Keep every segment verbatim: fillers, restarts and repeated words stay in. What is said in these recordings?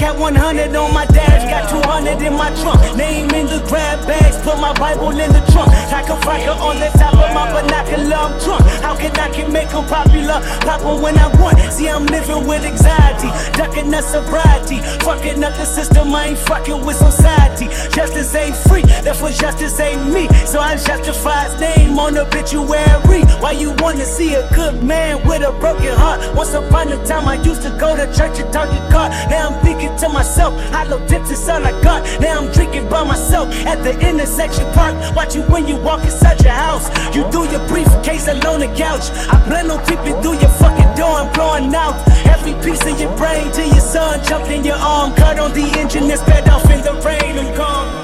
got one hundred on my dash, got two hundred in my trunk. Name in the grab bags, put my Bible in the trunk. Like a vodka on the top of my binocular, I'm drunk. How can I can make them popular? Pop 'em when I want. See, I'm living with anxiety, ducking the sobriety, fucking up the system. I ain't fucking with society. Justice ain't free, therefore justice ain't me. So I justify his name on the obituary. Why you wanna see a good man with a broken heart? Once upon a time I used to go to church and talk your car. Now I'm thinking to myself, hollow tips is all I got. Now I'm drinking by myself at the intersection park. Watch you when you walk inside your house. You do your briefcase alone the couch. I plan on creeping through your fucking door and blowing out every piece of your brain till your son jumped in your arm. Cut on the engine and sped off in the rain. I'm gone.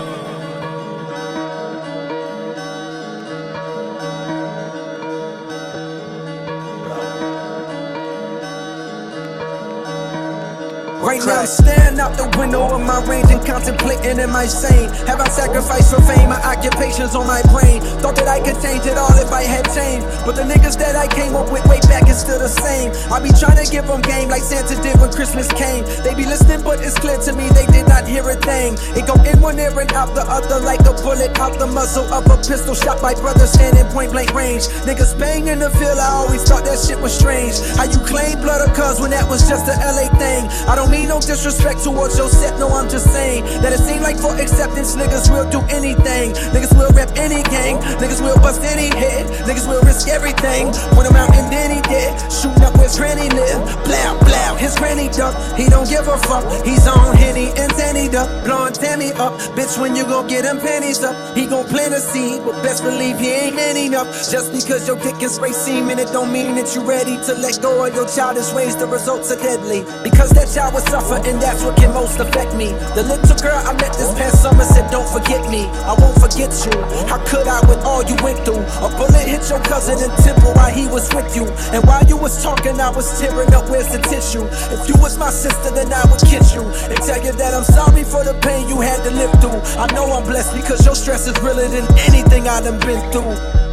Right now I'm staring out the window of my range and contemplating, am I sane? Have I sacrificed for fame? My occupation's on my brain. Thought that I could change it all if I had changed, but the niggas that I came up with way back is still the same. I be trying to give them game like Santa did when Christmas came. They be listening but it's clear to me they did not hear a thing. It go in one ear and out the other like a bullet out the muzzle of a pistol shot by brothers standing point blank range. Niggas bang in the field, I always thought that shit was strange. How you claim blood or cuz when that was just a L A thing? I don't mean no disrespect towards your set, no, I'm just saying that it seems like for acceptance, niggas will do anything. Niggas will rep any gang, niggas will bust any head, niggas will risk everything. Put him out and then he dead, shooting up where his granny live. Blow, blow, his granny duck, he don't give a fuck. He's on Henny and Tanny duck, blowing Tammy up. Bitch, when you gon' get him panties up, he gon' plant a seed, but best believe he ain't man enough. Just because your dick is racing, and it don't mean that you ready to let go of your childish ways. The results are deadly, because that child will suffer, and that's what can most affect me. The little girl I met this past summer said, don't forget me, I won't forget you. How could I with all you went through? A bullet hit your cousin in Temple while he was with you, and while you was talking I was tearing up, where's the tissue? If you was my sister then I would kiss you and tell you that I'm sorry for the pain you had to live through. I know I'm blessed because your stress is realer than anything I done been through.